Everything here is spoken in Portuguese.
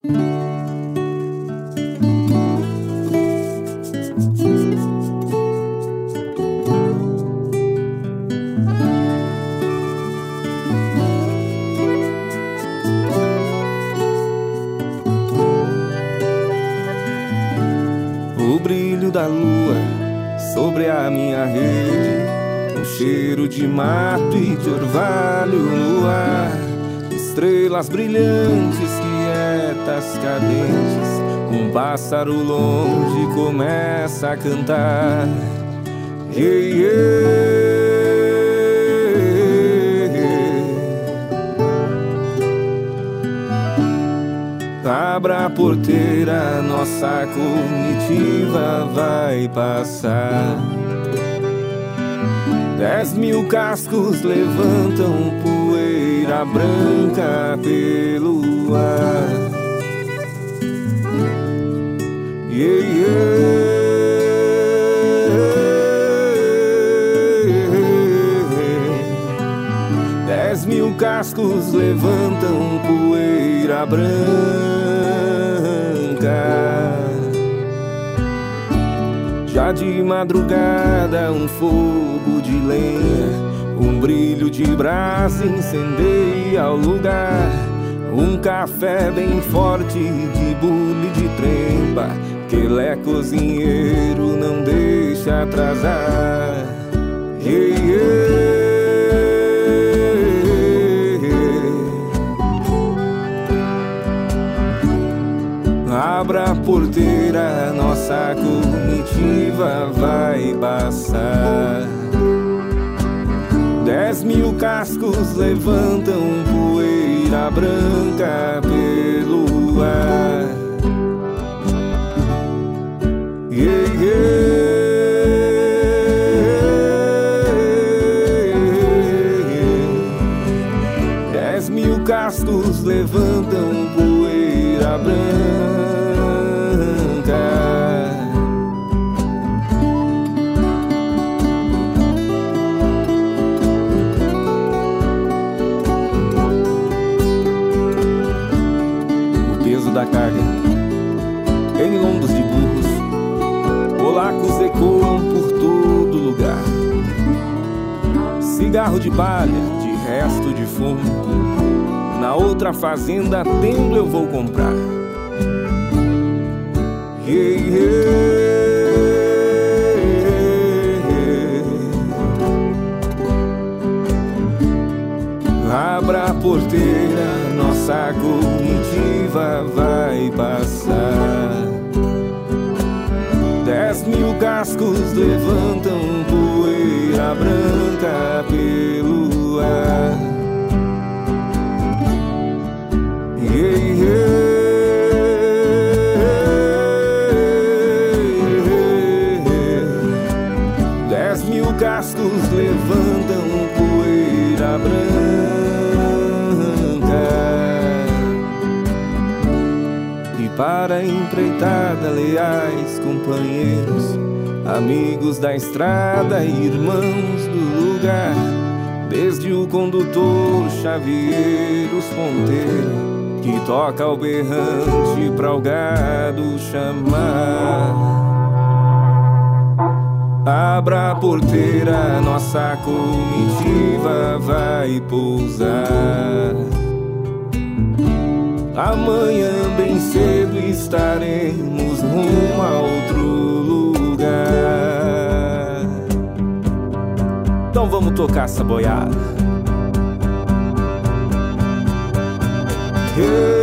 O brilho da lua sobre a minha rede, um cheiro de mato e de orvalho no ar, estrelas brilhantes, quietas, cadentes, um pássaro longe começa a cantar. Yeah, yeah. Abra a porteira, nossa comitiva vai passar. 10.000 cascos levantam poeira branca pelo ar. Yeah, yeah. 10.000 cascos levantam poeira branca. Já de madrugada um fogo de lenha, um brilho de brasa incendeia o lugar. Um café bem forte de bule de trempa, que ele é cozinheiro, não deixa atrasar. Yeah, yeah. Abra a porteira, nossa comitiva vai passar. 10.000 cascos levantam poeira branca pelo ar. Yeah, yeah. 10.000 cascos levantam poeira branca. O peso da carga em lombos de burros, polacos ecoam por todo lugar. Cigarro de palha, de resto de fumo, na outra fazenda tendo eu vou comprar. Yeah, yeah. Abra a porteira, nossa comitiva vai passar. 10.000 cascos levantam poeira branca pelo ar. Yeah, yeah. 10.000 cascos levantam poeira branca. E para a empreitada, leais companheiros, amigos da estrada e irmãos do lugar, desde o condutor, o chaveiro, os ponteiros, que toca o berrante pra o gado chamar. Abra a porteira, nossa comitiva vai pousar. Amanhã bem cedo estaremos rumo a outro lugar. Então vamos tocar essa boiada. Yeah.